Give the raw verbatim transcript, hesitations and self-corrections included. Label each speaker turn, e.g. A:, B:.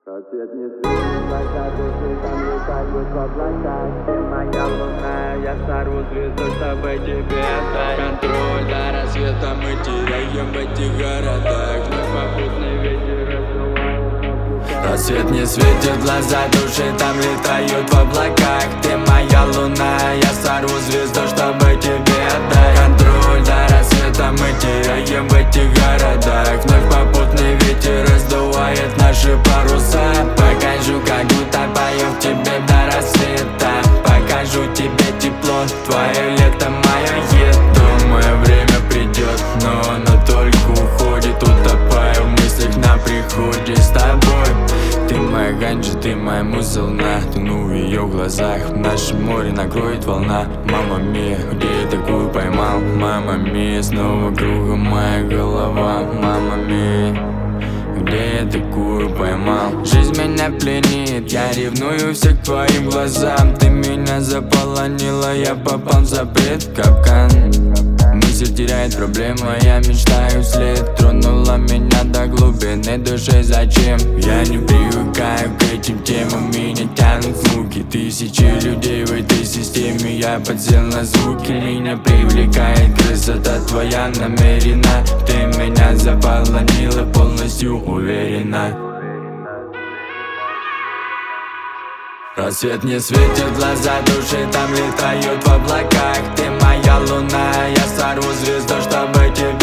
A: Рассвет не светит, глаза души там летают в облаках. Ты моя луна, я сорву звезду, чтобы тебе отдать контроль. До рассвета мы теряем в этих городах. Мой попутный ветер раздувает. Рассвет не светит, глаза души там летают в облаках. Ты моя луна, я сорву звезду, чтобы тебе отдать контроль. До рассвета мы теряем в этих городах. Вновь попутный ветер раздувает наши паруса. Покажу, как утопаю в тебе до рассвета. Покажу тебе тепло, твое лето, мое еду. Мое время придет, но оно только уходит. Утопаю в мыслях на приходе с тобой. Ты моя ганджа, ты моя муза-луна. Тону в ее глазах, в нашем море накроет волна. Мама мия, где я такую поймал? Мама мия, снова кругом моя голова. Мама мия, где я такую поймал? Жизнь меня пленит, я ревную всех к твоим глазам. Ты меня заполонила, я попал в запрет, капкан. Мысль теряет проблема, я мечтаю вслед. Тронула меня до глубины души, зачем? Я не привыкаю к этим темам, меня тянут в муки. Тысячи людей в этой системе, я подсел на звуки. Меня привлекает красота твоя намерена. Ты меня заполонила, полностью уверена. Рассвет не светит, глаза души там летают в облаках. Ты моя луна, я сорву звезду, чтобы тебе